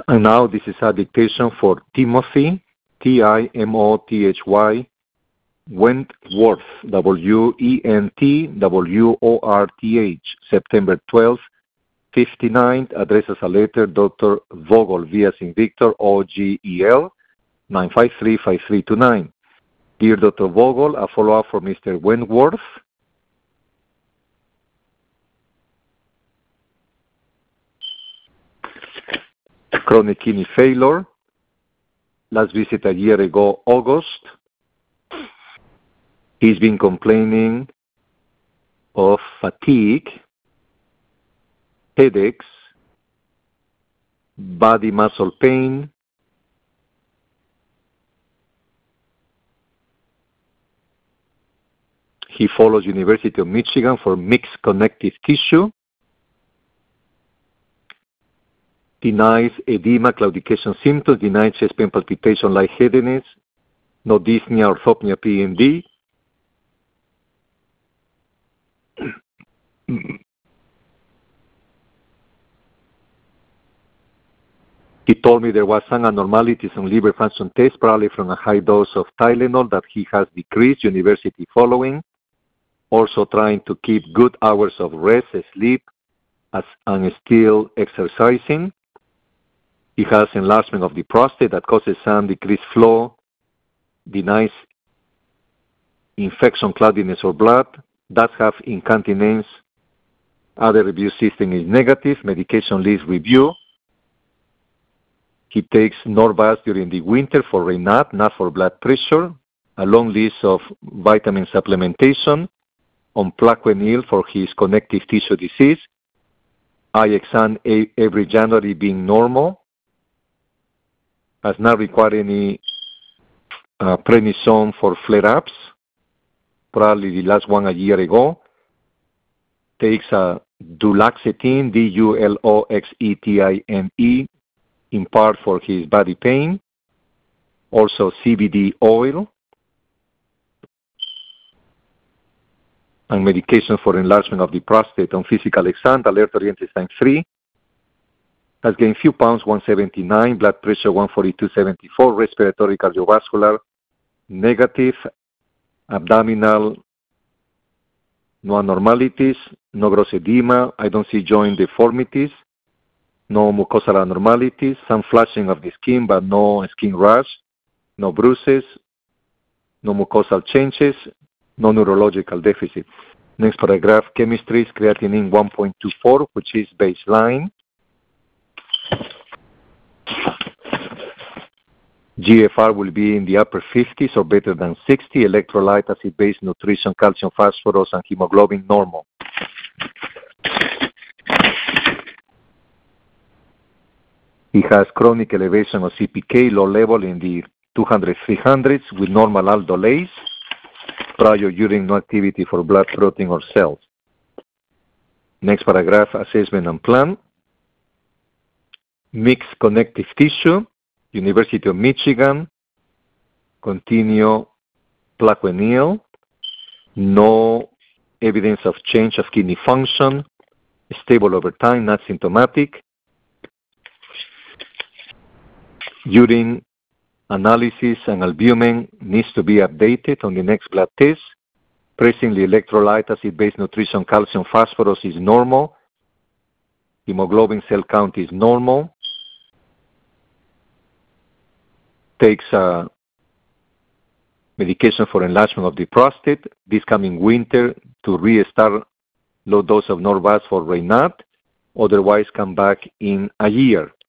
And now this is a dictation for Timothy, Timothy, Wentworth, Wentworth, September 12, 59, addresses a letter, Dr. Vogel, V as in Victor, OGEL, 953-5329. Dear Dr. Vogel, a follow-up for Mr. Wentworth. Chronic kidney failure. Last visit a year ago, August. He's been complaining of fatigue, headaches, body muscle pain, he follows University of Michigan for mixed connective tissue, denies edema, claudication symptoms, denies chest pain, palpitation, lightheadedness, no dyspnea, orthopnea, PMD. He told me there was some abnormalities on liver function test, probably from a high dose of Tylenol that he has decreased, university following. Also trying to keep good hours of rest, sleep, and still exercising. He has enlargement of the prostate that causes some decreased flow, denies infection, cloudiness, or blood, does have incontinence. Other review system is negative. Medication list review. He takes Norvasc during the winter for Raynaud, not for blood pressure. A long list of vitamin supplementation on Plaquenil for his connective tissue disease. Eye exam every January being normal. Has not required any prednisone for flare-ups. Probably the last one a year ago. Takes a duloxetine, Duloxetine, in part for his body pain. Also CBD oil. And medication for enlargement of the prostate on physical exam, alert-oriented time 3. Has gained few pounds, 179, blood pressure 142/74, respiratory cardiovascular negative, abdominal no abnormalities, no gross edema, I don't see joint deformities, no mucosal abnormalities, some flushing of the skin but no skin rash, no bruises, no mucosal changes, no neurological deficit. Next paragraph, chemistry, creatinine 1.24, which is baseline. GFR will be in the upper 50s or better than 60. Electrolyte, acid-base, nutrition, calcium, phosphorus, and hemoglobin normal. He has chronic elevation of CPK, low level in the 200-300s with normal aldolase. Prior urine no activity for blood, protein, or cells. Next paragraph, assessment and plan. Mixed connective tissue, University of Michigan, continue Plaquenil, no evidence of change of kidney function, stable over time, not symptomatic. Urine analysis and albumin needs to be updated on the next blood test. Presently, electrolyte, acid-base, nutrition, calcium, phosphorus is normal. Hemoglobin cell count is normal. Takes medication for enlargement of the prostate this coming winter to restart low dose of Norvasc for Raynaud. Otherwise, come back in a year.